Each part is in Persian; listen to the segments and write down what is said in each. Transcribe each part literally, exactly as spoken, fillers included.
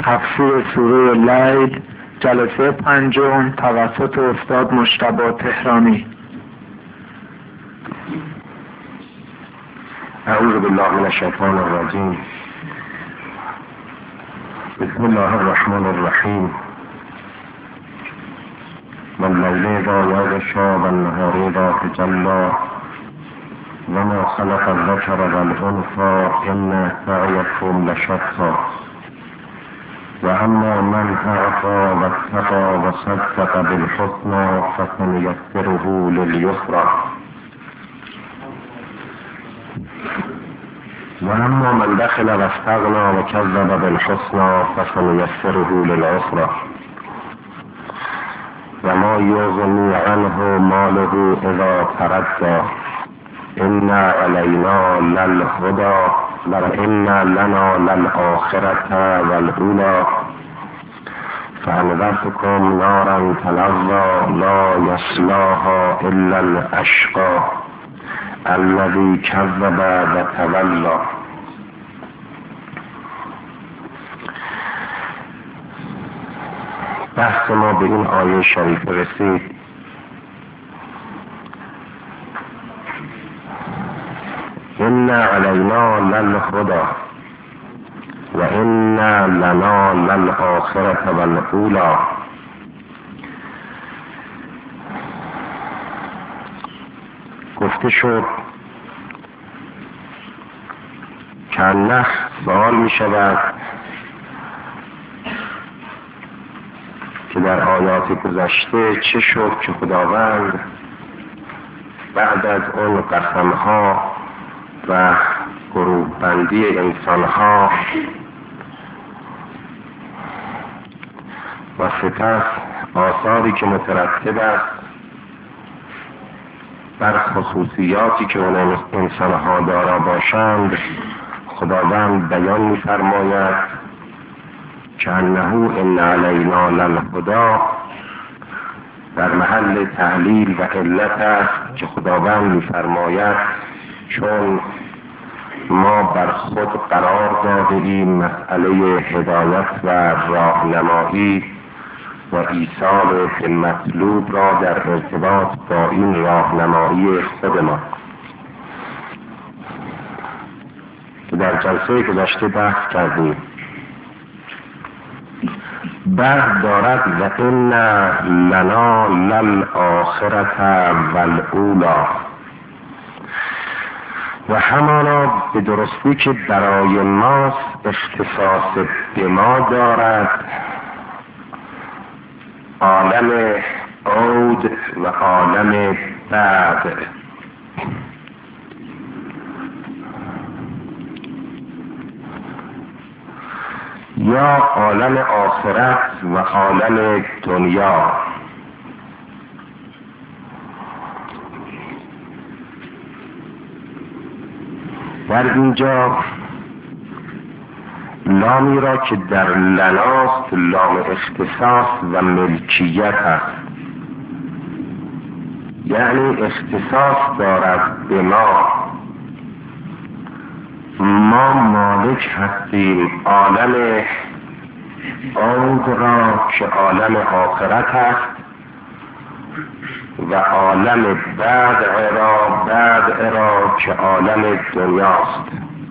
تفسیر سوره لیل، جلسه پنجم توسط استاد مجتبی تهرانی. اعوذ بالله من الشیطان الرجیم. بسم الله الرحمن الرحیم. واللیل اذا یغشی والنهار اذا تجلی وما خلق الذکر والانثی ان سعیکم لشتی واما من اعطی واتقی وصدق بالحسنی فسنیسره للیسری واما من بخل واستغنی وکذب بالحسنی فسنیسره للعسری وما یغنی عنه ماله اذا تردی ان علینا للهدی وان لنا للآخرة والأولى فانذرتكم نارا تلظى لا يصلاها الا الاشقى الذي كذب وتولى. بحث ما به این آیه شریف رسید. ان علینا للهدی و ان لنا للآخرة والأولى. گفته شد که الله سوال می شود که در آیات گذشته چه شد که خداوند بعد از اون قسمها و گروه بندی انسانها و سپس آثاری که مترتب است بر خصوصیاتی که اون انسانها دارا باشند خداوند بیان می‌فرماید که انه ان علینا للهدی در محل تعلیل و علت است که خداوند می‌فرماید چون ما بر خود قرار داده ایم مسئله هدایت و راهنمایی و ایصال به مطلوب را در ارتباط با این راهنمایی خود ما که در جلسه گذشته بحث کردیم. بعد دارد و ان لنا للآخرة والأولی و همانا به درستی که برای ماست اختصاص به ما دارد عالم عود و عالم بعد. یا عالم آخرت و عالم دنیا. در اینجا لامی را که در لناست لام اختصاص و ملکیت است، یعنی اختصاص دارد به ما، ما مالک هستیم عالم عود را که عالم آخرت است و عالم بعد را بعد را که عالم دنیاست.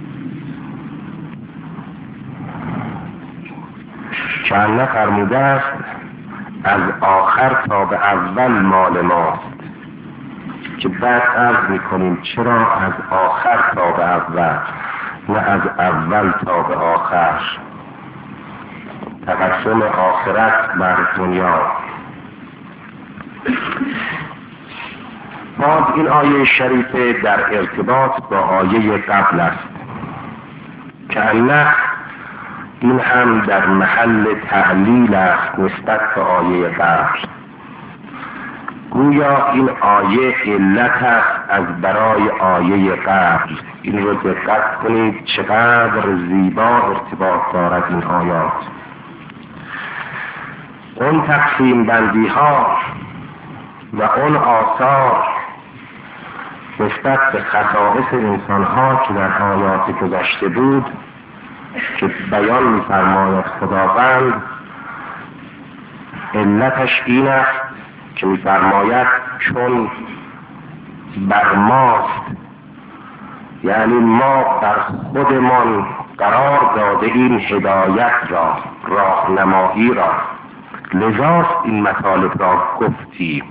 که الله فرموده است از آخر تا به اول مال ماست، که بعد عرض میکنیم چرا از آخر تا به اول نه از اول تا به آخر. تقسیم آخرت بر دنیا. باز این آیه شریفه در ارتباط با آیه قبل است که الله این هم در محل تعلیل است نسبت به آیه قبل. گویا این آیه علت است از برای آیه قبل. این رو دقت کنید چقدر زیبا ارتباط دارد این آیات. اون تقسیم بندی ها و اون آثار نسبت به خصائص انسان ها که در آیات گذشته بود که بیان می‌فرماید خداوند علتش این است که می‌فرماید چون بر ماست، یعنی ما بر خودمان قرار داده این هدایت را، راهنمایی را، لذاست این مطالب را گفتیم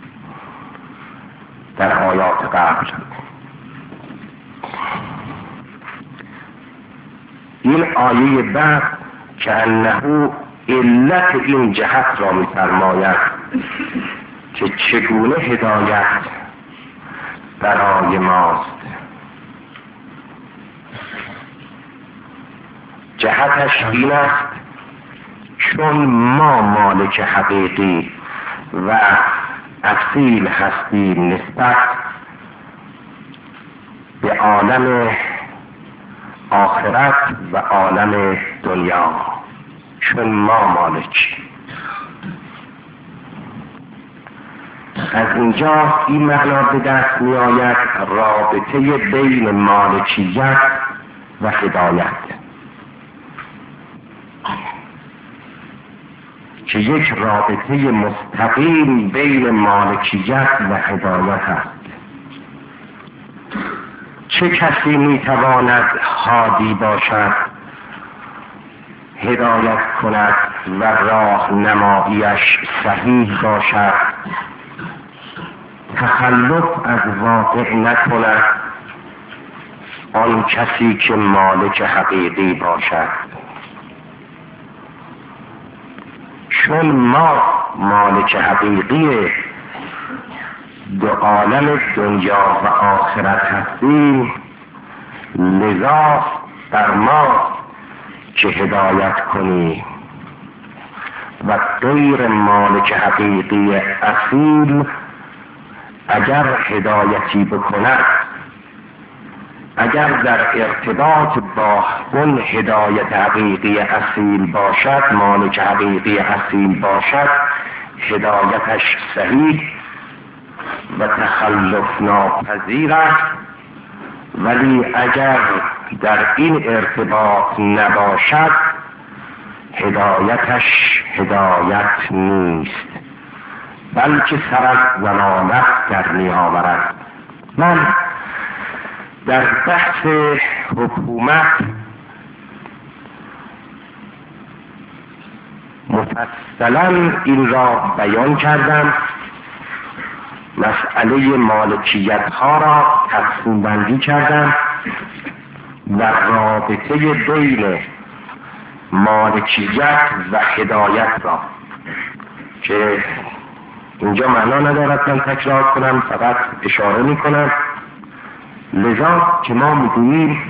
در آیات قبل. این آیه بعد که انه علت این جهت را می‌فرماید که چگونه هدایت برای ماست. جهتش این است چون ما مالک حقیقی و اصیل هستیم نسبت به عالم آخرت و عالم دنیا، چون ما مالک. از اینجا این معنا به دست می آید رابطه بین مالکیت و هدایت، که یک رابطه مستقیم بین مالکیت و هدایت است. چه کسی میتواند هادی باشد، هدایت کند و راهنماییش صحیح باشد، تخلف از واقع نکند؟ آن کسی که مالک حقیقی باشد. چون ما مالک حقیقی دو عالم دنیا و آخرت هستیم، لذا در ما که هدایت کنیم و غیر مالک حقیقی اصیل اگر هدایتی بکند، اگر در ارتباط با اون هدایت حقیقی اصیل باشد، مالک حقیقی اصیل باشد، هدایتش صحیح و تخلف ناپذیر است. ولی اگر در این ارتباط نباشد، هدایتش هدایت نیست، بلکه سر از ضلالت در می آورد. من در بحث حکومت مفصلا این را بیان کردم، مسئله مالکیت ها را تقسیم بندی کردم و رابطه بین مالکیت و هدایت را، که اینجا معنا ندارد من تکرار کنم، فقط اشاره می کنم. لذا که ما میگوییم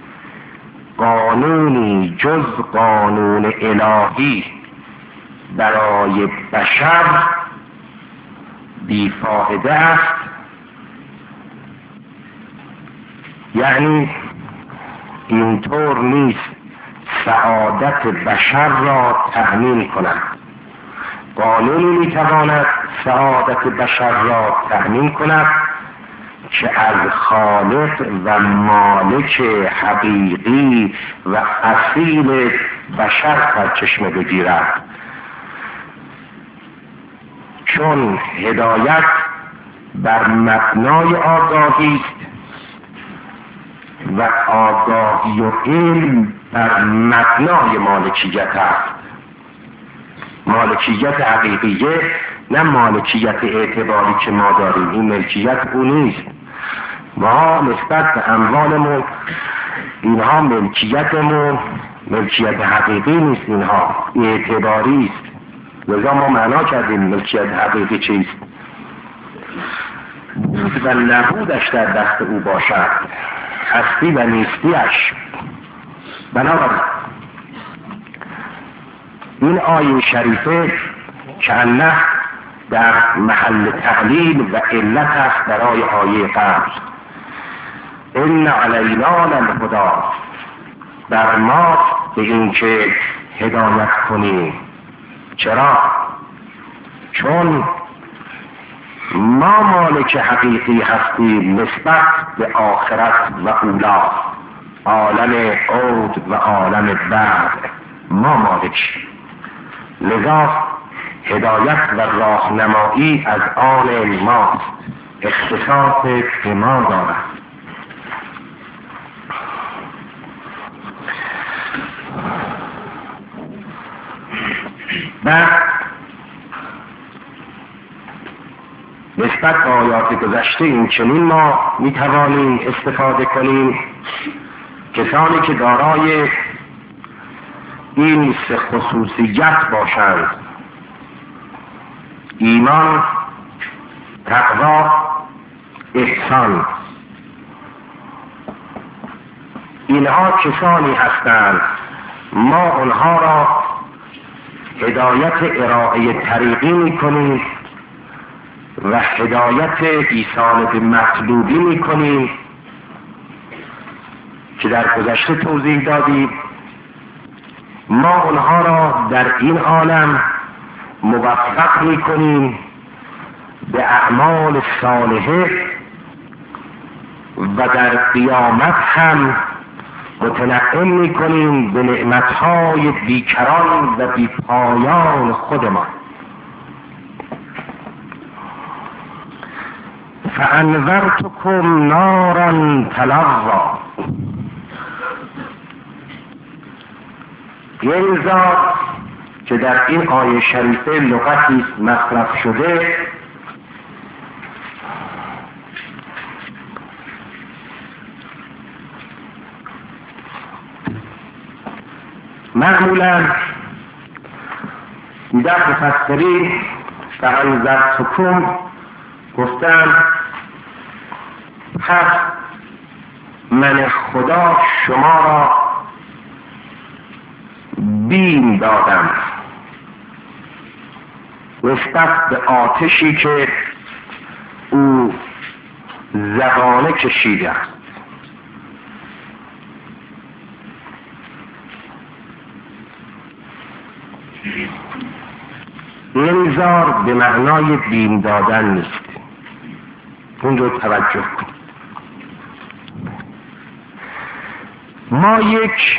قانونی جز قانون الهی برای بشر بیفایده است، یعنی اینطور نیست سعادت بشر را تأمین کند. قانونی میتواند سعادت بشر را تأمین کند که از خالق و مالک حقیقی و اصیل بشر سرچشمه بگیرد، چون هدایت بر مبنای آگاهی است و آگاهی و علم بر مبنای مالکیت است. مالکیت حقیقیه، نه مالکیت اعتباری که ما داریم، این ملکیت او نیست. ما نسبت به اموالمون، اینها ملکیتمون، ملکیت حقیقی نیست، اینها اعتباری است. لذا ما معنا کردیم ملکیت حقیقی چیست؟ بود و نبودش در دست او باشد، هستی و نیستیش. بنابراین این آیه شریفه که الله در محل تعلیل و علت است برای آیه قبل. ان علینا للهدی، بر ما به این که هدایت کنیم. چرا؟ چون ما مالک حقیقی هستیم نسبت به آخرت و اولا. عالم عود و عالم بعد ما مالکیم. لذا هدایت و راهنمایی از آن ماست، اختصاص به ما دارد. بعد نسبت به آیات گذشته این چنین ما می توانیم استفاده کنیم: کسانی که دارای این سه خصوصیت باشند، ایمان، تقوا، احسان، اینها کسانی هستند ما آنها را هدایت ارائه طریقی می کنیم و هدایت ایصال به مطلوبی می کنیم که در گذشته توضیح دادیم. ما آنها را در این عالم موفق می کنیم به اعمال صالحه و در قیامت هم متنعم می کنیم به نعمتهای بیکران و بیپایان خودمان. فانذرتکم نارا تلظی، این ذات که در این آیه شریفه لغتی مصرف شده معمولا در مفسرین فانذرتکم گفتن پس من خدا شما را بیم دادم نسبت به آتشی که او زبانه کشیده است. انذار به معنای بیم دادن نیست، اون رو توجه کن. ما یک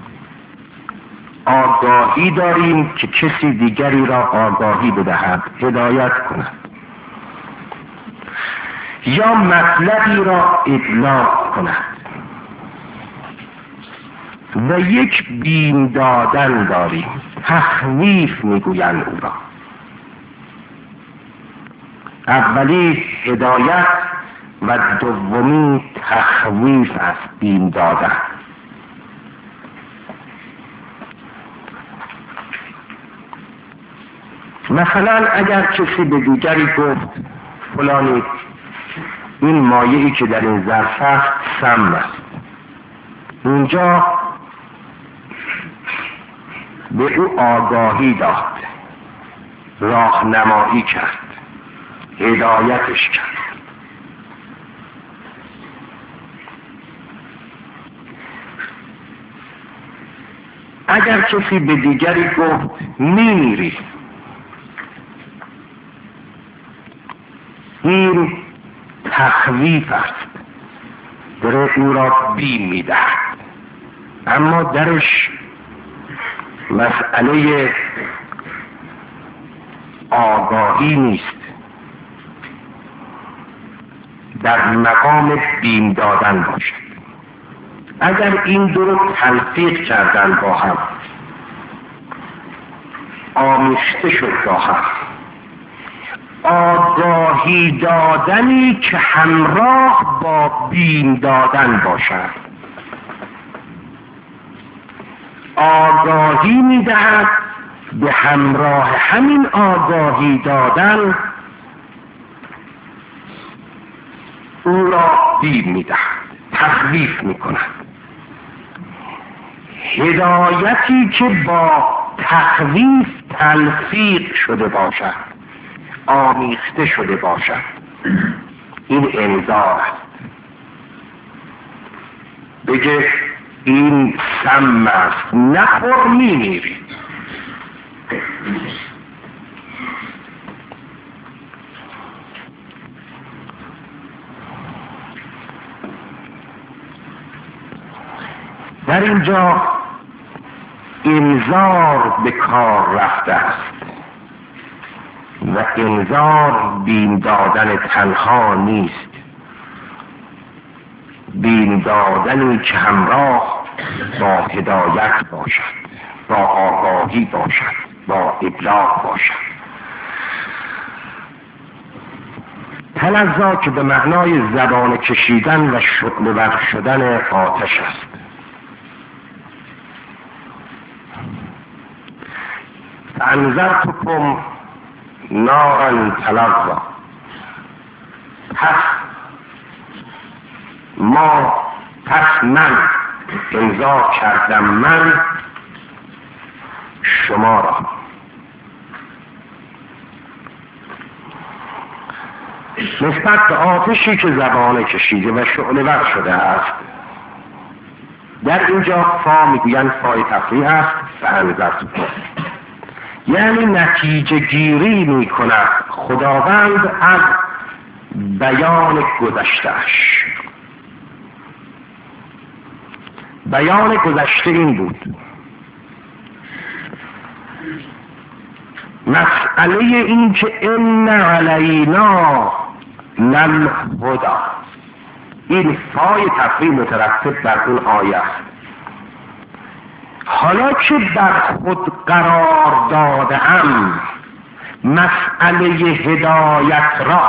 آگاهی داریم که کسی دیگری را آگاهی بدهد، هدایت کند یا مطلبی را ابلاغ کند، و یک بیم دادن داریم، تخویف میگویند او را. اولی هدایت و دومی تخویف است، بیم دادن. مثلا اگر کسی به دیگری گفت فلانی این مایعی که در این ظرف است سم است، اونجا به او آگاهی داد، راهنمایی کرد، هدایتش کرد. اگر کسی به دیگری گفت میمیری، این تخویف است، داره او را بیم میدهد، اما درش مسئله آگاهی نیست، در مقام بیم دادن باشد. اگر این دو رو تلفیق کردن با هم، آمیخته شد با هم، آگاهی دادنی که همراه با بیم دادن باشد، آگاهی میدهد، به همراه همین آگاهی دادن او را بیم میدهد، تخویف میکند. هدایتی که با تخویف تلفیق شده باشد، آمیخته شده باشد، این انذار است. بگه این سم است، نخور میمیری. در اینجا انذار به کار رفته است و انذار بیم دادن تنها نیست، بیم دادنی که همراه با هدایت باشد، با آگاهی باشد، با ابلاغ باشد. تلظا که به معنای زبان کشیدن و شعله ور شدن آتش است. فانذرتکم نارا تلظا، پس ما پس من انذار کردم من شما را. نسبت به آتشی که زبانه کشیده و شعله ور شده است، در اینجا فا میگویند فای تفریح است. فانذرتکم یعنی نتیجه گیری می کند خداوند از بیان گذشتهش. بیان گذشته این بود: مسئله این که ان علینا للهدی، این فای تفریح مترتب بر اون آیه است. حالا که بر خود قرار دادم مسئله هدایت را،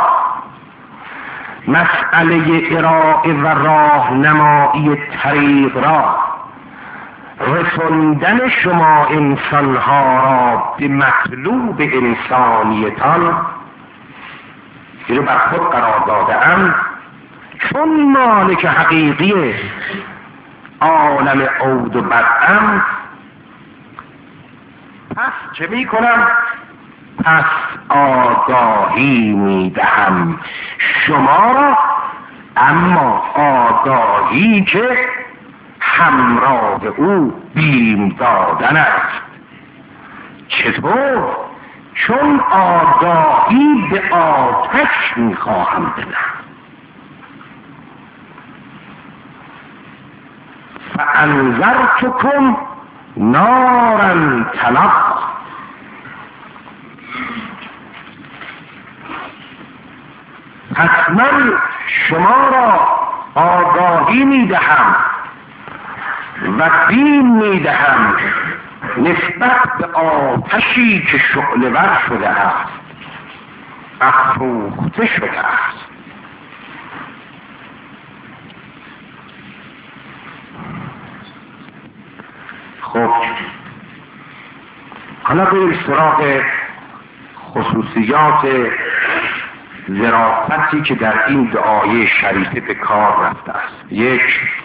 مسئله ارائه و راهنمایی طریق را، رساندن شما انسانها را به مطلوب انسانیتان، این بر خود قرار دادم، چون مالک حقیقی عالم عود و بدعم، پس چه می کنم؟ پس آگاهی می دهم شما را، اما آگاهی که همراه او بیم دادن است. چطور؟ چون آگاهی به آتش می خواهم بدم. فانذرتکم نارا تلظا، پس من شما را آگاهی می دهم و بیم می دهم نسبت به آتشی که شعله ور شده است، افروخته شده است. خب حالا بریم سراغ خصوصیات ظرافتی که در این دعای شریفه به کار رفته است. یک،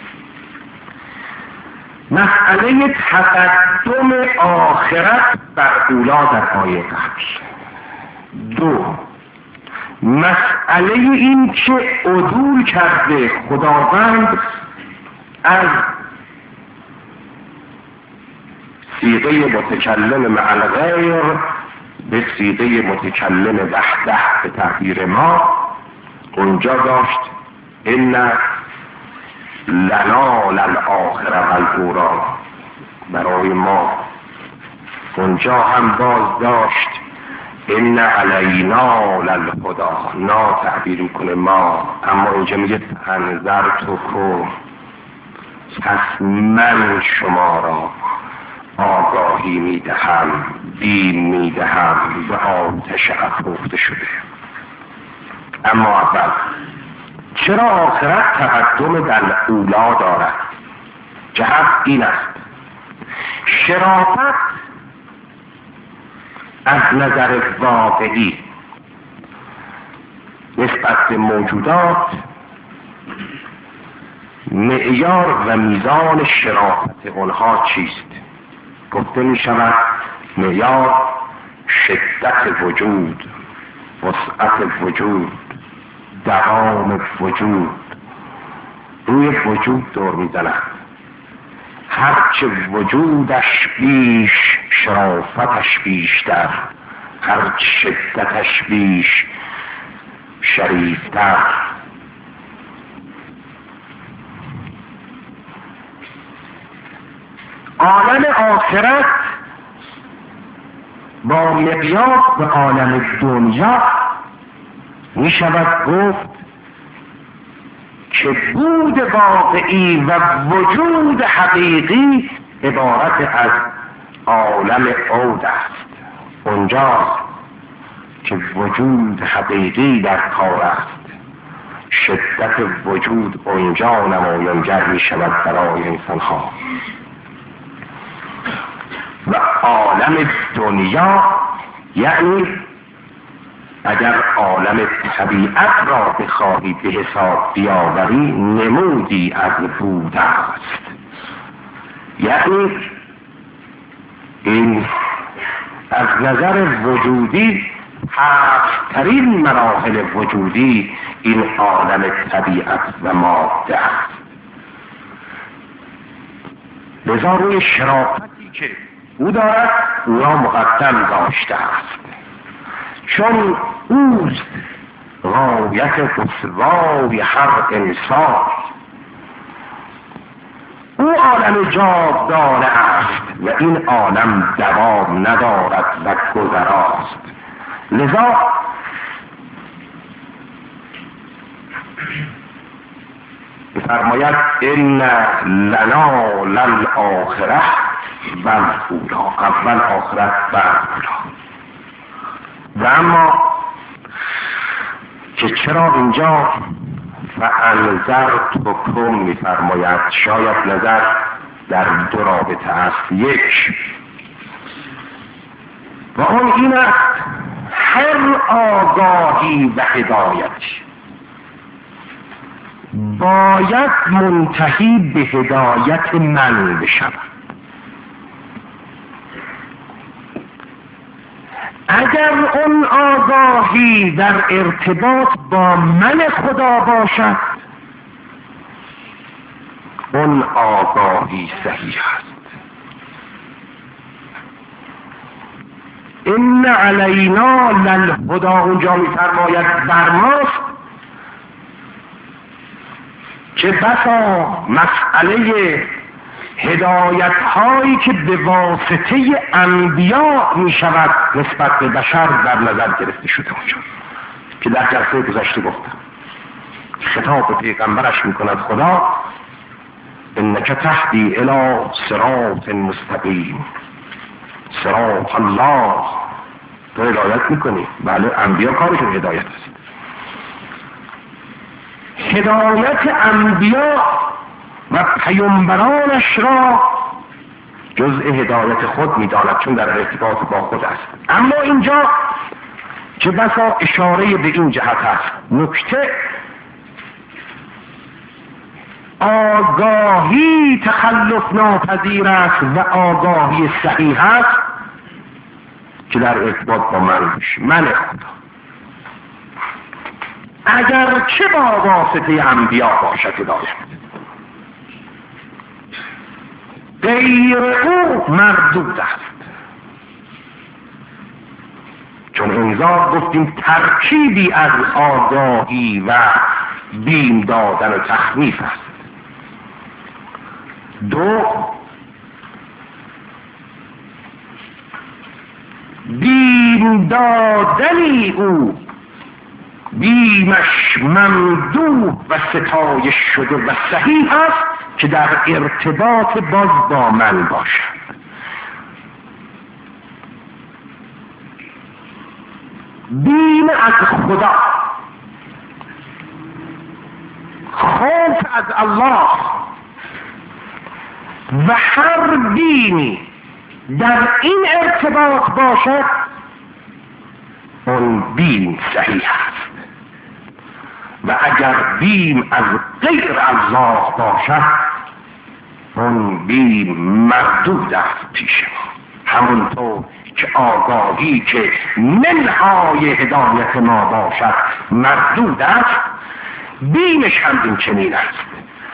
مسئله تقدم آخرت بر اولا در آیه قبل. دو، مسئله این که عدول کرده خداوند از صیغه متکلم مع الغیر به صیغه متکلم وحده به تعبیر ما. اونجا داشت ان لنا للآخره والأولی، برای ما. اونجا هم باز داشت ان علینا للهدی، نا تعبیر کنه ما، اما اینجا میگه انذرتکم، پس من شما را آگاهی میدهم، بیم میدهم به آتش افروخته شده. اما اول چرا آخرت تقدم در اولا دارد؟ جهت این است: شرافت از نظر واقعی نسبت به موجودات معیار و میزان شرافت اونها چیست؟ گفته می شود معیار شدت وجود، وسعت وجود، دوام وجود، روی وجود دور می زند. هرچه وجودش بیش شرافتش بیشتر، هرچه شدتش بیش شریفتر. عالم آخرت با مقیاس به عالم دنیا می شود گفت که بود واقعی و وجود حقیقی عبارت از عالم عود است. اونجاست که وجود حقیقی در کار است. شدت وجود اونجا نمایانگر می شود برای انسان ها و عالم دنیا، یعنی اگر عالم طبیعت را بخواهی به حساب بیاوری نمودی از بود است. یعنی این از نظر وجودی هفت‌ترین مراحل وجودی این عالم طبیعت و ماده است. لذا روی شرافتی که او دارد او را مقدم داشته است، چون اوست غایت رسوای هر انسان. او عالم جاودانه است و این عالم دوام ندارد و گذراست. لذا بفرماید ان لنا للآخرة و الاولی، اول آخرت و اولی. و اما که چرا اینجا فانذرتکم میفرماید، شاید نظر در دو رابطه است. یک و اون این است هر آگاهی و هدایتی باید منتهی به هدایت من بشود. اگر اون آگاهی در ارتباط با من خدا باشد اون آگاهی صحیح است. ان علینا للهدی، اونجا می‌فرماید بر ماست که بسا مسئله هدایت هایی که به واسطه انبیا می شود نسبت به بشر در نظر گرفته شده اونجا که در جلسه گذشته گفتم. خطاب به پیغمبرش می کند خدا انک تهدی الی صراط مستقیم، صراط الله، تو هدایت می کنی. بله، انبیا کارشون هدایت است. هدایت انبیا و پیامبرانش را جزء هدایت خود می‌داند، چون در ارتباط با خود است. اما اینجا که بسا اشاره به این جهت است، نکته آگاهی تخلف ناپذیر است و آگاهی صحیح است که در ارتباط با من من خدا، اگر چه با واسطه انبیا باشد هدایت، غیر او مردود است. چون انذار گفتیم ترکیبی از آگاهی و بیم دادن و تخویف است. دو، بیم دادنی او بیمش ممدوح و ستایش شده و صحیح است که در ارتباط باز با من باشد. بیم از خدا، خوف از الله و هر بیمی در این ارتباط باشد اون بیم صحیح است. و اگر بیم از غیر الله باشد اون بیم مردود است پیش ما. همونطور که آگاهی که منهای هدایت ما باشد مردود است، بیمش هم این چنین است.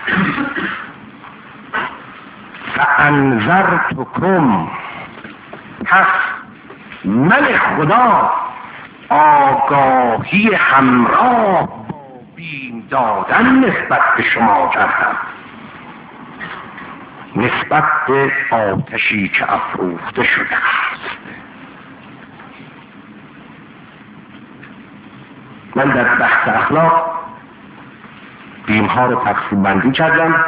فانذرتکم، پس من خدا آگاهی همراه با بیم دادن نسبت به شما کردم. نسبت به آتشی که افروخته شده است. من در بحث اخلاق بیمها رو تقسیم بندی کردم.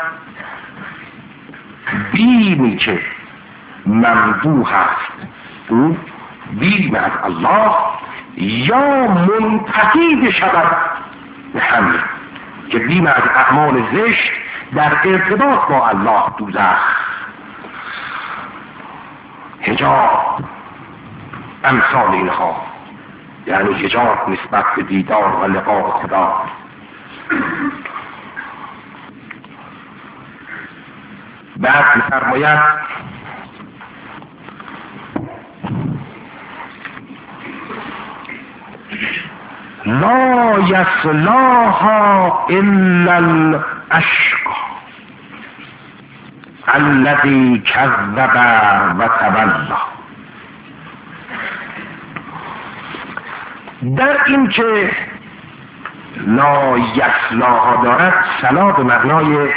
بیمی که ممدوح است او بیم از الله یا منتهی شود به همین که بیم از اعمال زشت در ارتباط با الله دوزخ، حجاب، امثال اینها، یعنی حجاب نسبت به دیدار و لقاء خدا. بعد می‌فرماید لا یصلاها الا الاشقی الذی کذب و تولی. در این که لا یصلاها دارد، صلا به معنای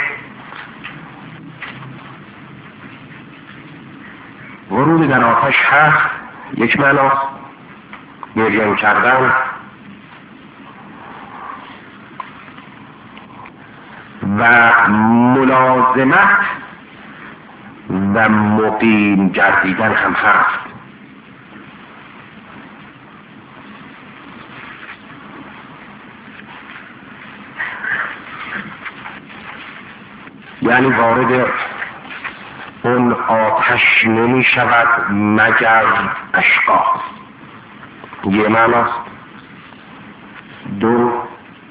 ورود در آتش هست، یک معناست گریان کردن، و ملازمت و مقیم گردیدن هم هست. یعنی وارد اون آتش نمی شود مگر اشقا. یه معناست. دو،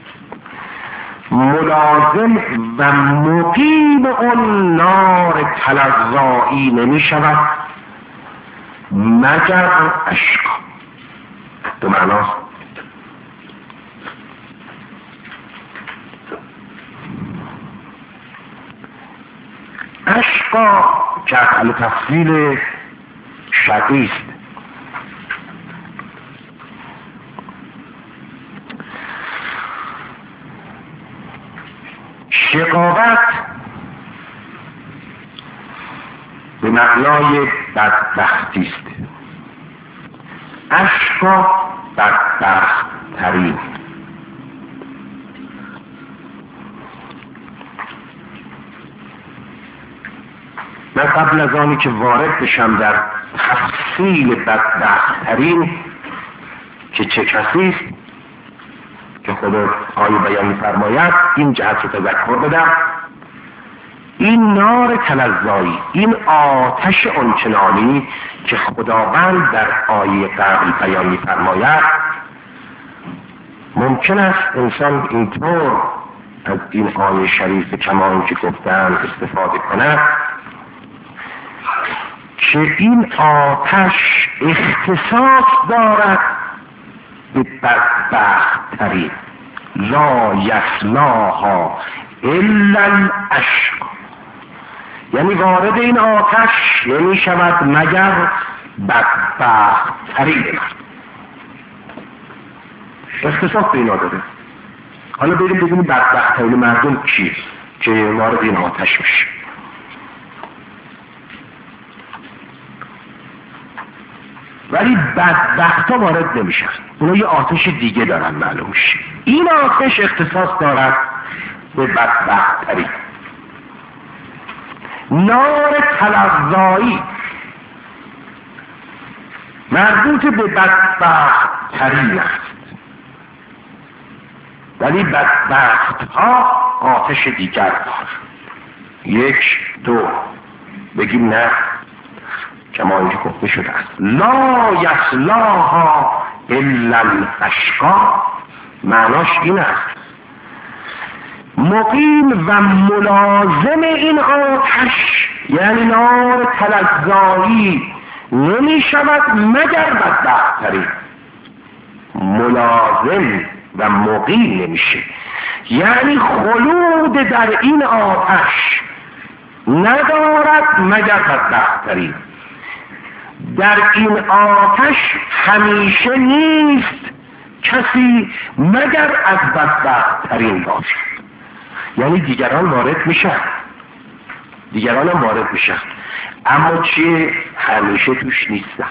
ملازم و مقیم اون نار تلظایی نمی شود مگر اشقا. دو معناست. اشقا که اصل تفصیل شقی است. شقاوت به معنای بدبختی است. اشقا بدبخت ترین. من قبل از آنی که وارد بشم در تفصیل بدبخت ترین که چه کسی است که خدا آیه بیان می‌فرماید، این جهت رو تذکر بدم. این نار تلظایی، این آتش آنچنانی که خداوند در آیه قبل بیان می‌فرماید، ممکن است انسان اینطور از این آیه شریف کما که گفتن استفاده کند که این آتش اختصاص دارد به بدبخت ترین. لا یصلاها الا الاشقی، یعنی وارد این آتش نمی شود مگر بدبخت ترین. اختصاص به اینا داره. حالا بریم ببینیم بدبخت ترین مردم کیه که وارد این آتش میشه. ولی بدبخت ها وارد نمیشن، اونا یه آتش دیگه دارن معلوم میشه. این آتش اختصاص دارد به بدبخت ترین. نار تلظایی مربوط به بدبخت ترین است، ولی بدبخت ها آتش دیگر دارن. یک، دو، بگیم نه کما اینجا گفته شده است لا یصلاها الا الاشقا. معناش این است مقیم و ملازم این آتش، یعنی نار تلظایی، نمی شود مگر بدبخت ترین. ملازم و مقیم نمیشه، یعنی خلود در این آتش ندارد مگر بدبخت ترین. در این آتش همیشه نیست کسی مگر از بدبخت ترین باشد. یعنی دیگران وارد میشن دیگران هم وارد میشن، اما چیه؟ همیشه توش نیستن،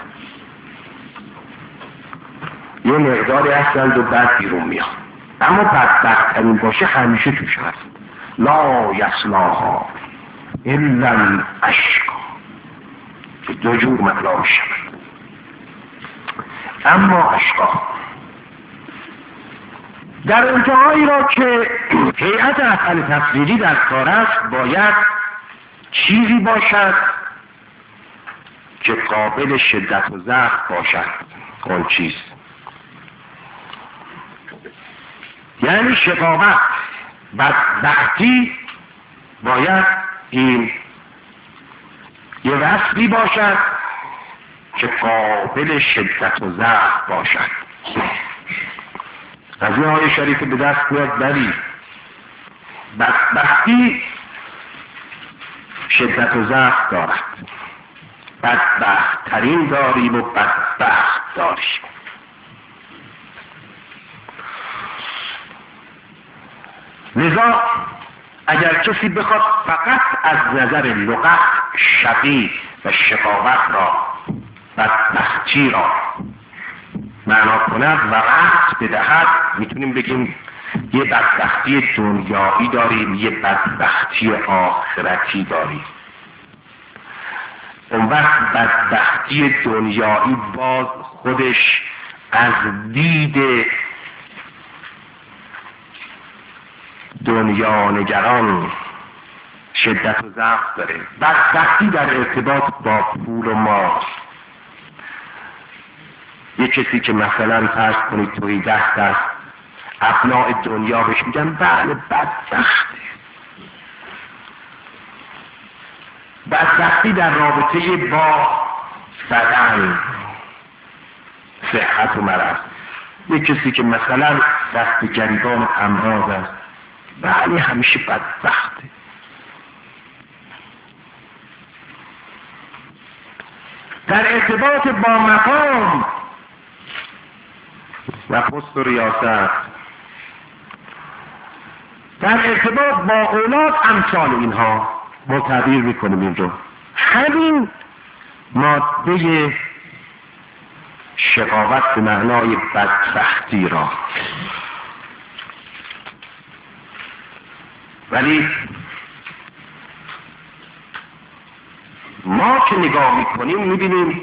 یه مقداری هستند و بعد بیرون میان. اما بدبخت‌ترین باشه همیشه توش هست. لا یصلاها الا الاشقی، که دو جور معنا میشه. اما اشقا در انتهایی را که هیئت افعال تفضیلی در کار است، باید چیزی باشد که قابل شدت و ضعف باشد. اون چیز یعنی شقاوت، بدبختی، باید این یه وصفی باشد که قابل شدت و ضعف باشد. از این آیه شریف به دست میاد ولی بدبختی شدت و ضعف دارد. بدبخت ترین داریم و بدبخت داریم. لذا اگر کسی بخواد فقط از نظر لغت شقی و شقاوت را، بدبختی را معنا کند و ربط بدهد، میتونیم بگیم یه بدبختی دنیایی داریم، یه بدبختی آخرتی داریم. اون وقت بدبختی دنیایی باز خودش از دید دنیا نگران شدت و ضعف داره. بدبختی در ارتباط با پول و مال. یه کسی که مثلا فرض کنید توی دست است، ابناء دنیا بهش میگن بله بدبخته. بدبختی در رابطه با بدن، صحت و مرض. یه کسی که مثلا دست گریبان امراض است، بله همیشه بدبخته. در ارتباط با مقام و پست و ریاست، در ارتباط با اولاد، امثال اینها ما تعبیر میکنیم این رو. همین ماده شقاوت به معنای بدبختی را. ولی ما که نگاه میکنیم میبینیم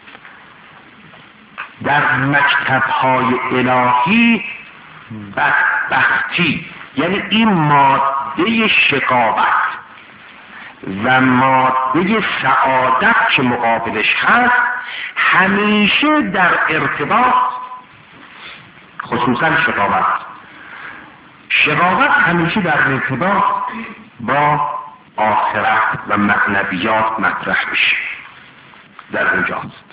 در مکتب‌های الهی بدبختی، یعنی این ماده شقاوت و ماده سعادت که مقابلش هست، همیشه در ارتباط، خصوصا شقاوت شقاوت همیشه در ارتباط با آخرت و معنویات مطرح میشه، در اونجاست.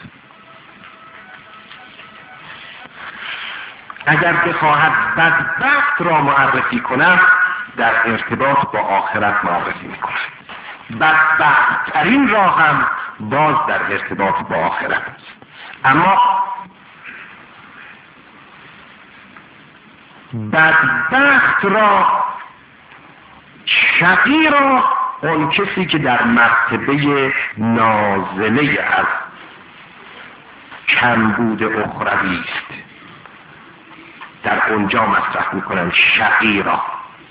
اگر بخواهد بدبخت را معرفی کند، در ارتباط با آخرت معرفی میکند. بدبخت ترین را هم باز در ارتباط با آخرت است. اما بدبخت را، شقی را، اون کسی که در مرتبه نازله از کمبود اخروی است، در اونجا مطرح میکنن شقی را.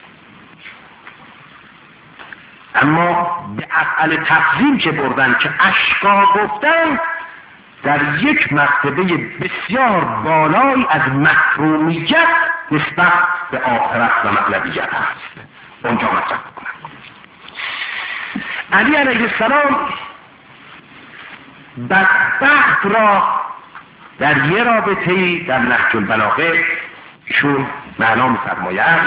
اما به افعال تفضیل که بردن که اشقا گفتن، در یک مرتبه بسیار بالایی از محرومیت نسبت به آخرت و معنویت هست، اونجا مطرح میکنن. علی علیه السلام بدبخت را در یه رابطه‌ای در نهج البلاغه ایشون معنا می‌فرماید،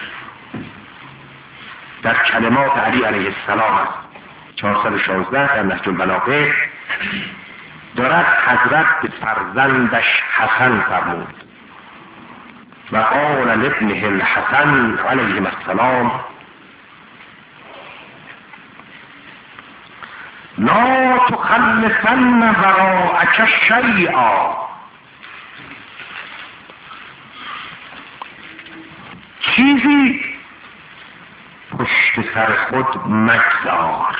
در کلمات علی علیه السلام است، چهارصد و شانزده در نهج البلاغه دارد حضرت به فرزندش حسن فرمود و قال لابنه الحسن علیه السلام لا تخلفن وراءک شیئا. چیزی پشت سر خود مگذار،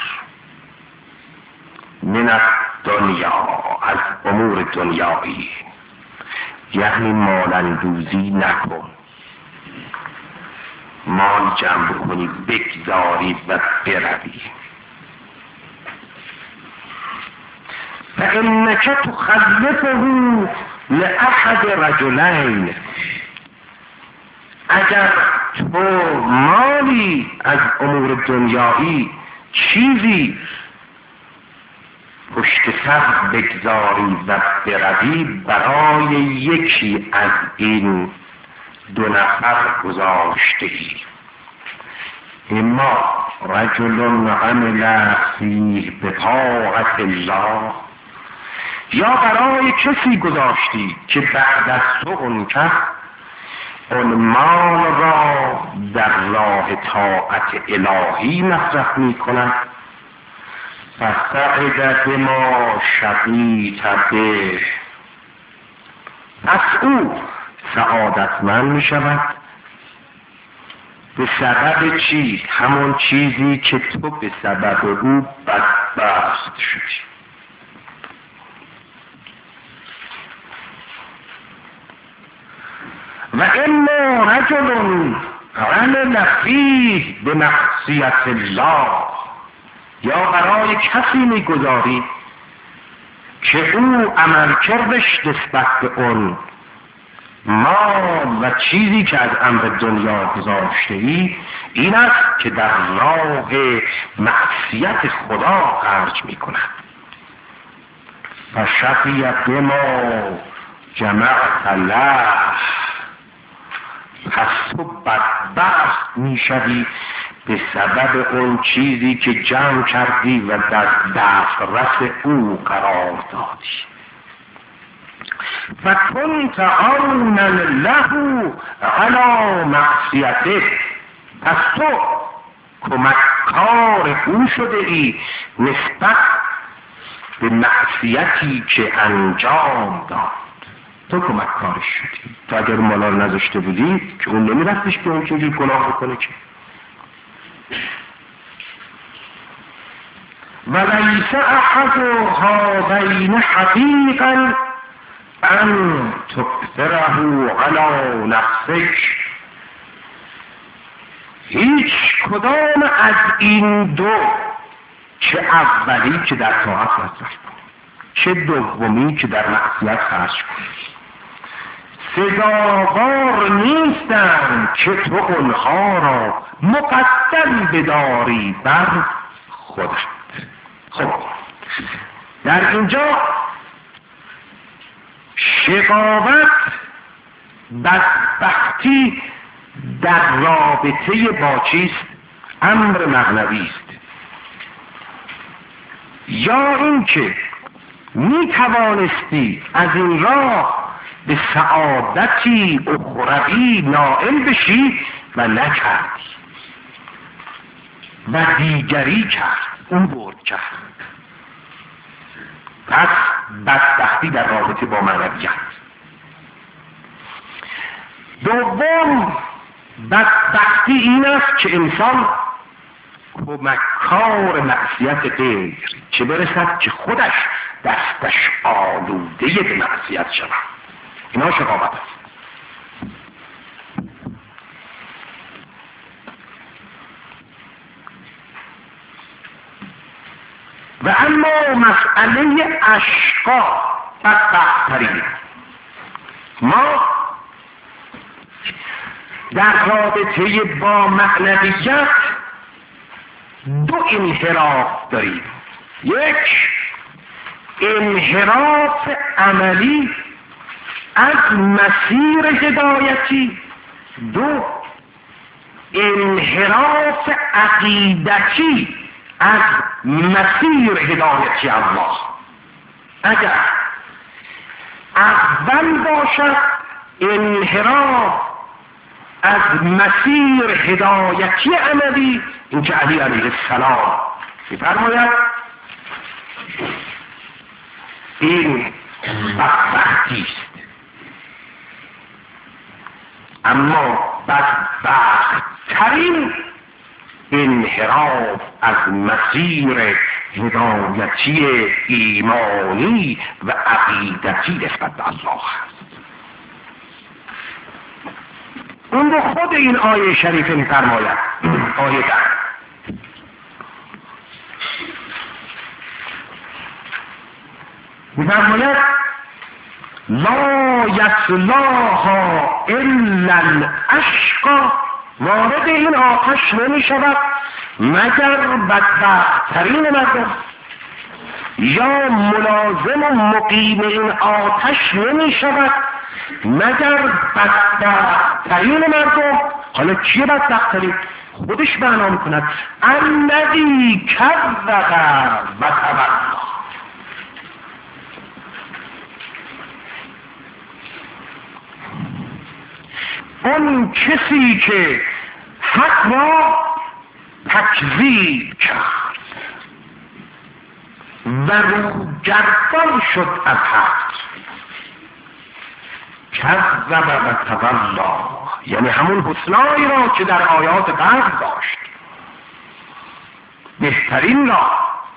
من دنیا، از امور دنیایی، یعنی مالندوزی نکن، مال جمع کنی بگذاری و بروی. فإنک تخلفه لأحد رجلین، اگر تو مالی از امور دنیایی چیزی پشت سر بگذاری و بروی، برای یکی از این دو نفر گذاشته ای. اما رجل عمل فیه بطاعت الله، یا برای کسی گذاشتی که بعد از تو اون کس اون مال را در راه طاعت الهی مصرف می کند، فسعد بما شقیت به، پس او سعادتمند می شود به سبب چی؟ همون چیزی که تو به سبب او بدبخت شدی. و اما رجل عمل فیه بمعصیت الله، یا برای کسی میگذاری که او عمل کردش نسبت به اون مال و چیزی که از امر دنیا گذاشته ای این است که در راه معصیت خدا خرج می کند. فشقی بما جمعت له، پس تو بدبخت می شوی به سبب اون چیزی که جمع کردی و در دسترس او قرار دادی. فکنت عونا له علی معصیته، پس تو کمککار او شده ای نسبت به معصیتی که انجام داد. تو کمککارش شدی. تو اگر مالا رو نذاشته بودی که اون نمیرفتش که اون چیزی گناه بکنه که. ولیس احد هذین حقیقا ان تکثره علی نفسک، هیچ کدام از این دو، چه اولی که در طاعت مصرف کنی، چه دومی که در معصیت خرج کنی، سزاوار نیستند که تو اونها را مقدم بداری بر خودت. خب در اینجا شقاوت، بدبختی در رابطه با چیست؟ امر معنوی است. یا اینکه می توانستی از این راه به سعادتی اخروی نائل بشی و نکردی و دیگری کرد، اون برد کرد. پس بدبختی در رابطه با معنویت. دوم بدبختی این است که انسان کمککار معصیت غیر، چه برسد که خودش دستش آلوده به معصیت شود. اینا شقاوت است. و اما مسئله اشقا بدبخت‌ترین، ما در رابطه با معنویت دو انحراف داریم. یک انحراف عملی از مسیر هدایتی، دو انحراف عقیدتی از مسیر هدایتی الله. اگر اول باشد انحراف از مسیر هدایتی عملی، این که علی علیه السلام می‌فرماید این بدبختی است. اما بدبخت ترین انحراف از مسیر هدایتی ایمانی و عقیدتی نسبت به الله است. اون رو خود این آیه شریفه می‌فرماید. آیه ده می‌فرماید لا یصلاها الا الاشقی، وارد این آتش نمی شود مگر بدبخت‌ترین مردم، یا ملازم و مقیم این آتش نمی شود مگر بدبخت‌ترین مردم. حالا کیه بدبخت‌ترین؟ خودش بیان می‌کند الذی کذب و تولی، اون کسی که حق را تکذیب کرد و رو گردان شد از حق. کذب و تولی یعنی همون حسنایی را که در آیات قبل داشت، بهترین را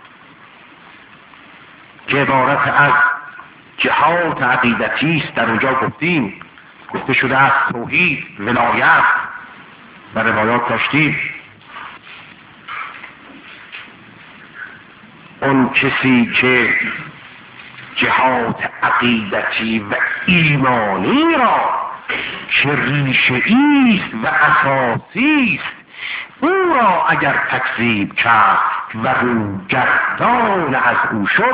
که عبارت از جهاد عقیدتی است. در اونجا گفتیم گفته شده از توحید، ولایت و روایات داشتیم. اون کسی که جهاد عقیدتی و ایمانی را که ریشه ایست و اساسی است، او را اگر تکذیب کرد و رو گردان از او شد،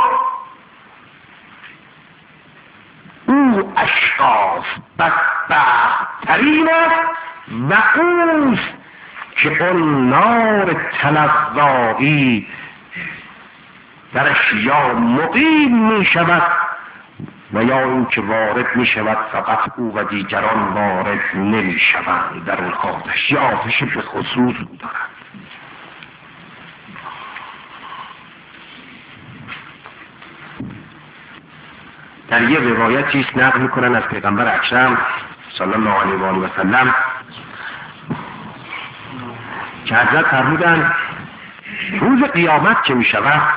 او اشخاص بدبخت‌ترین است و اوست که اون نار تلظایی درش یا مقیم می شود و یا این که وارد می شود فقط او و دیگران وارد نمی شوند در اون آتش. یا آتش به خصوص او دارد. در یه روایتی است نقل میکنن از پیغمبر اکرم صلی الله علیه و آله و سلم که حضرت فرمودند روز قیامت که می شود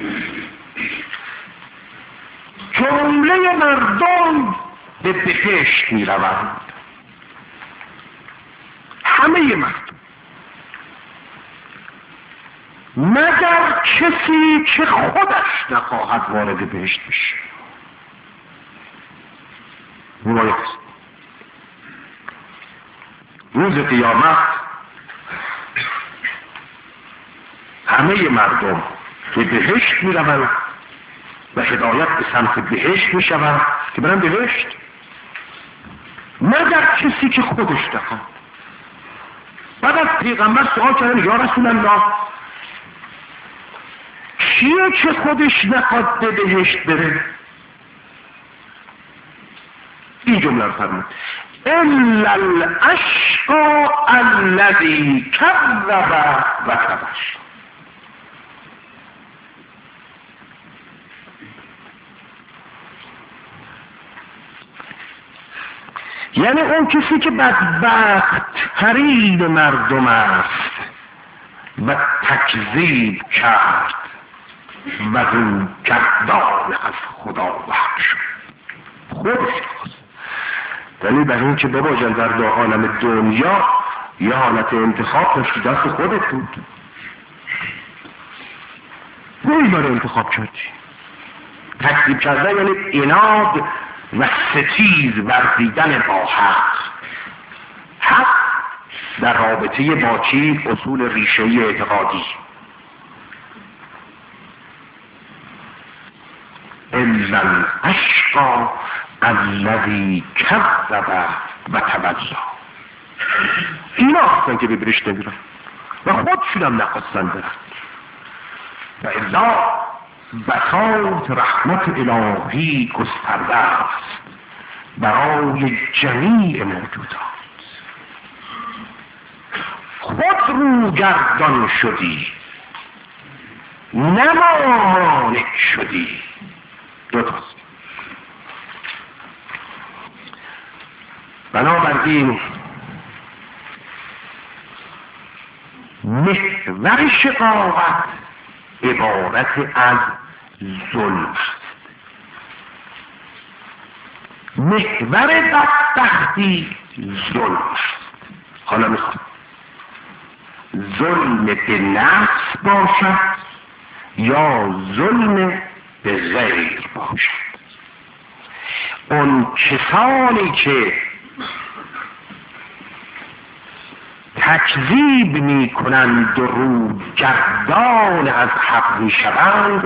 جمله مردم به بهشت می روند، همه مردم، مگر کسی که خودش نخواهد وارد بهشت بشه. روایت است. روز قیامت همه مردم به بهشت می روند و هدایت به سمت بهشت می شوند که برن بهشت، مگر کسی که خودش نخواد. بعد از پیغمبر سوال کردن یا رسول الله کیه که خودش نخواد به بهشت بره؟ این جمله رو فرمود الا الاشقی الذی کذب و تولی. یعنی اون کسی که بدبخت ترین مردم است و تکذیب کرد و رو گردان از خدا وحد شد. خودش خواست. دلیل بر این که بابا جان در دو عالم دنیا یه حالت انتخاب داشتی، دست خودت بود، نمی باره انتخاب کردی. تکذیب کردن یعنی عناد و ستیز ورزیدن با حق. حق در رابطه با چی؟ اصول ریشه‌ای اعتقادی. الا الاشقی الذی کذب و تولی. اینا هستن که به بهشت نمیرن و خودشون هم نخواستن برن. و الا بساط رحمت الهی گسترده است برای جمیع موجودات. خود رو گردان شدی، نمانک شدی. دو تاست. بنابراین محور شقاوت عبارت از ظلم است. محور بدبختی ظلم است. حالا میخوام ظلم به نفس باشد یا ظلم به غیر باشد. اون کسانی که تکذیب می کنند و رو گردان از حق می شوند،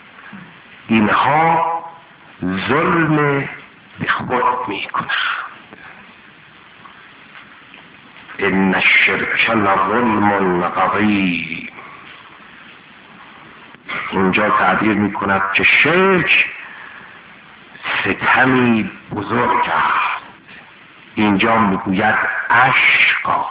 اینها ظلم به خود می کنند. ان الشرک لظلم عظیم. اینجا تعبیر می کند که شرک ستمی بزرگ است. اینجا میگوید اشقا،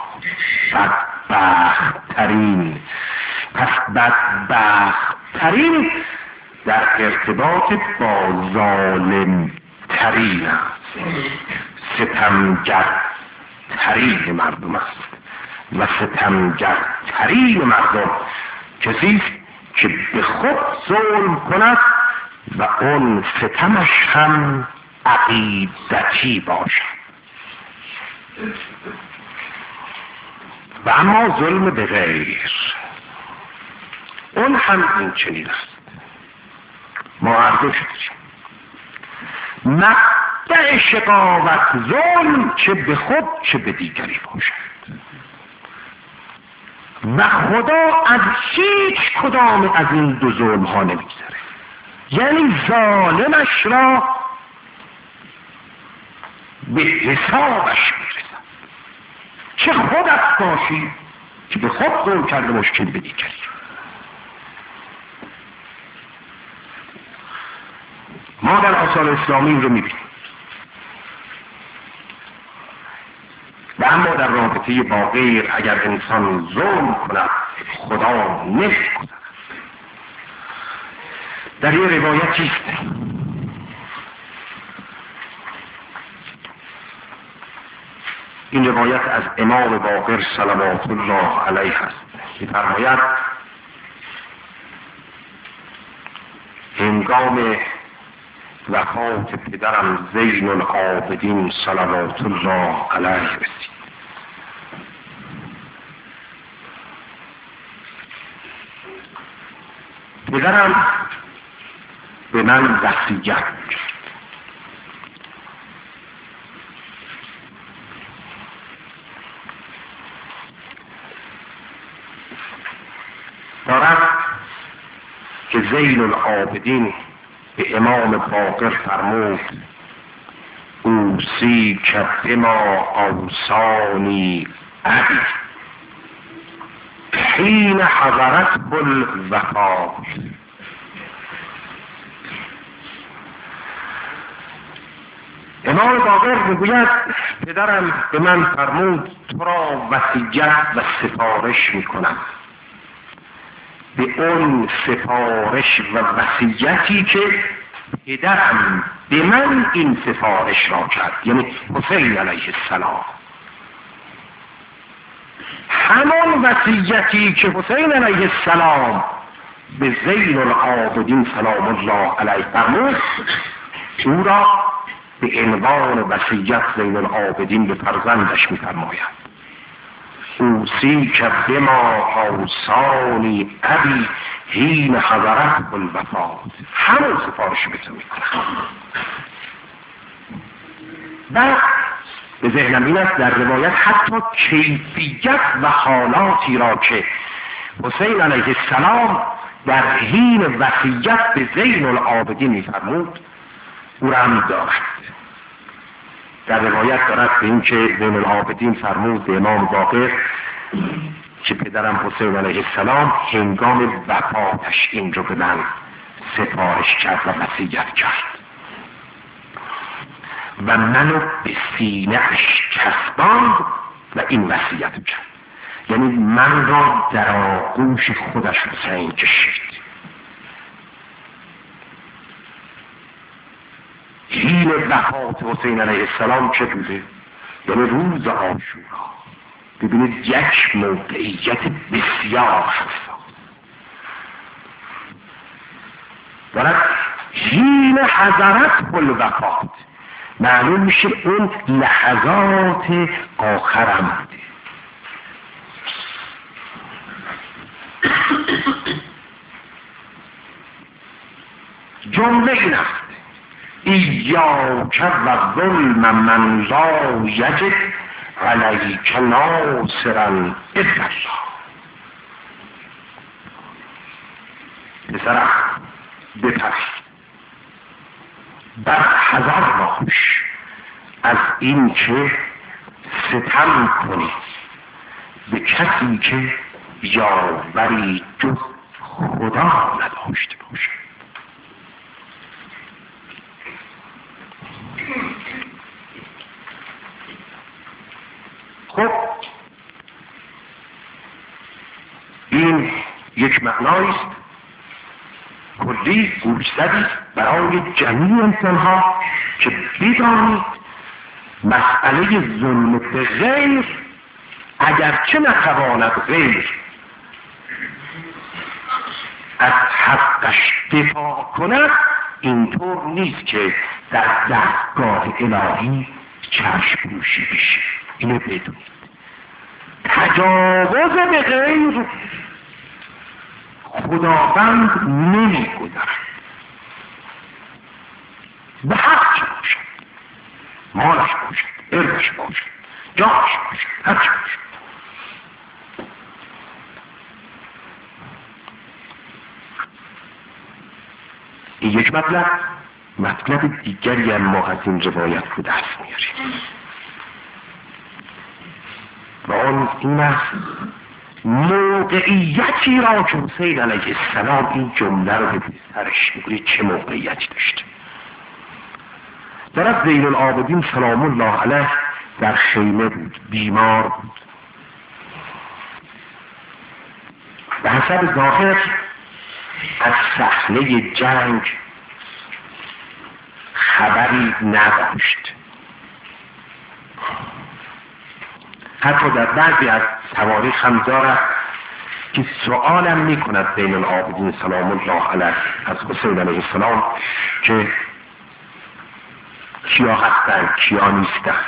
بدبخت‌ترین. پس بدبخت‌ترین در ارتباط با ظالم ترین است، ستمگر ترین مردم است. و ستمگر ترین مردم کسی که به خود ظلم کند و اون ستمش هم عقیدتی باشد. و اما ظلم به غیر، اون هم این چنین است. ما هر دو شدیم مبدأ شقاوت ظلم چه به خود چه به دیگری باشد و خدا از هیچ کدام از این دو ظلم ها نمیگذره. یعنی ظالمش را به حسابش میرسد، چه خودت باشی که به خود ظلم کرده مشکل به دیگری. ما در آثار اسلامی رو میبینیم و اما در رابطه با غیر اگر انسان ظلم کند خدا نمی‌کند. در یه روایتی است این روایت از امام باقر صلوات الله علیه است که فرماید هنگام وفات پدرم زین العابدین صلوات الله علیه رسید. پدرم به من وصیت کرد. دارد که زین العابدین به امام باقر فرمود اوصی که بما اوصانی ابی حین حضرت الوفات. امام باقر میگوید پدرم به من فرمود تو را وصیت و سفارش میکنم به اون سفارش و وصیتی که پدرم به من این سفارش را کرد، یعنی حسین علیه السلام. همان وصیتی که حسین علیه السلام به زین العابدین سلام الله علیه فرمود، او را به عنوان وصیت زین العابدین به فرزندش می‌فرماید اوصی که بما اوصانی ابی حین حضرت الوفات. همون سفارش به تو میکنم. و به ذهنم این است در روایت حتی کیفیت و حالاتی را که حسین علیه السلام در حین وصیت به زین العابدین میفرمود او را هم دارد. در روایت دارد به این که زین العابدین فرمود به امام باقر که پدرم حسین علیه السلام هنگام وفاتش این رو به من سفارش کرد و وصیت کرد و منو به سینه‌اش چسباند و این وصیت کرد. یعنی من را در آغوش خودش حسین کشید. حین وفات حسین علیه السلام چه بوده؟ یعنی روز عاشورا. ببینید یک موقعیت بسیار حساس دارد حین حضرت الوفات، معلوم میشه اون لحظات آخرم بوده. جمله این است: ایاک و ظلم من لا یجد علیک ناصرا الا الله. پسرم بپرس، بر حذر باش از این که ستم کنی به کسی که یاوری جز خدا نداشته باشد. خب این یک معنایی است کلی گوشزدی برای جمیع انسان ها که بدانید مسئله ظلم به غیر اگرچه نتواند غیر از حقش دفاع کند، اینطور نیست که در دستگاه الهی چشم پوشی بشه. اینو بدونید تجاوز به غیر خداوند نمی گذارد به حق چه باشد، مالش باشد، ارزش باشد، جانش باشد، هر چه باشد. این یک مطلب. مطلب دیگری هم ما از این روایت رو دست میاریم و آن این است موقعیتی را که حسین علیه السلام این جمله رو به سرش میگوری چه موقعیتی داشته. در زین العابدین سلام الله علیه در خیمه بود، بیمار بود. به حسب ظاهر از صحنه جنگ خبری نداشت. حتی در بعضی از تواریخ هم دارد که سؤالم میکند زین العابدین سلام الله علیه از حسین علیه السلام که کیا هستند کیا نیستند.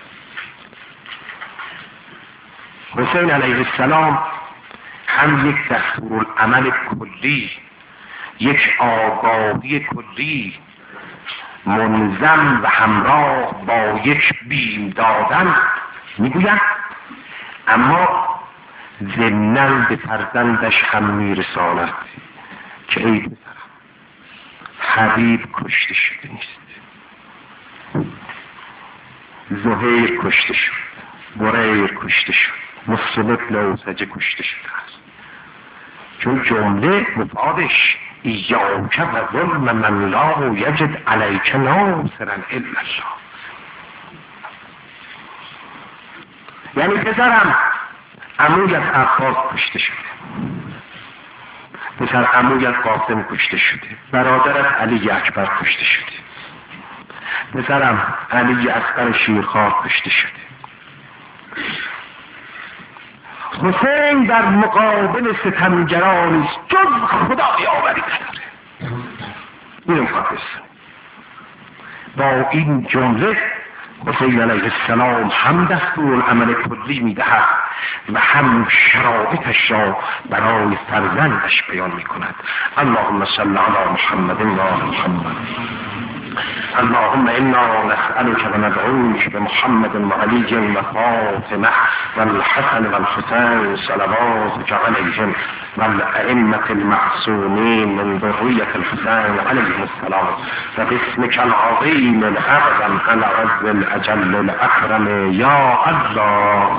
حسین علیه السلام هم یک دستورالعمل کلی، یک آگاهی کلی منظم و همراه با یک بیم دادن میگوید، اما ضمناً به فرزندش هم میرساند که ای پسرم حبیب کشته شده نیست، زهیر کشته شد، بریر کشته شد، مسلم ابن اوسجه کشته شده است. چون جمله مفادش ایاک و ظلم من لا یجد علیک ناصرا الا الله، یعنی پسرم عموی از عباس کشته شده، پسر عموی از قاسم کشته شده، برادرت علی اکبر کشته شده، پسرم علی اصغر شیرخوار کشته شده. حسین در مقابل ستمگرانی جز خدا یاوری نداره. این مقدس با این جمله حسین علیه السلام هم دستورالعمل کلی میدهد و هم شرایطش را برای فرزندش بیان میکند. اللهم صل علی محمد و آل محمد. اللهم انا نسألك و ندعوك بمحمد و علی و فاطمه و الحسن و الحسین صلواتك علیهم و الائمة المعصومین من ذریة الحسین علیهم السلام و باسمك العظیم الاعظم العز الاجل الاكرم یا الله.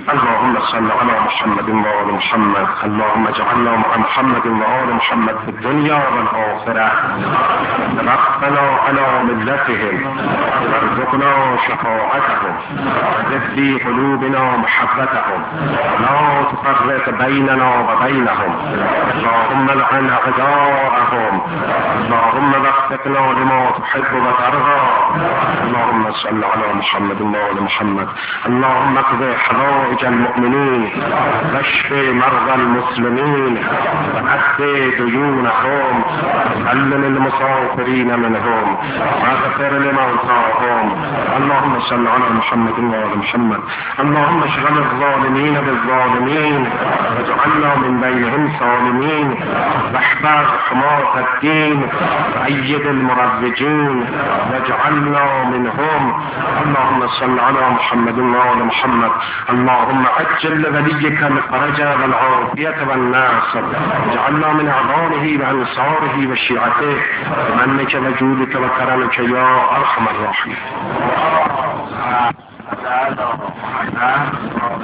اللهم صل على محمد وآل محمد. اللهم اجعلنا مع محمد وآل محمد في الدنيا والآخرة. ربنا على ملتهم وارزقنا شفاعتهم وزد في قلوبنا محبتهم لا تفرق بيننا وبينهم. اللهم لعن أعداءهم. اللهم وفقنا لما تحب وترضى. اللهم صل على محمد وآل محمد. اللهم اقض حوائج المؤمنين واشف مرضى المسلمين وأد ديونهم وسلم المسافرين منهم واغفر لموتاهم. اللهم صل على محمد وآل محمد. اللهم اشغل الظالمين بالظالمين واجعلنا من بينهم سالمين واحفظ حماة الدين وأيد المروجين واجعلنا منهم. اللهم صل على محمد وآل محمد. اللهم عجل لوليك الفرج والعافية والناصر. اجعلنا من أعوانه وأنصاره وشيعته بمنك وجودك وكرمك يا أرحم الراحمين.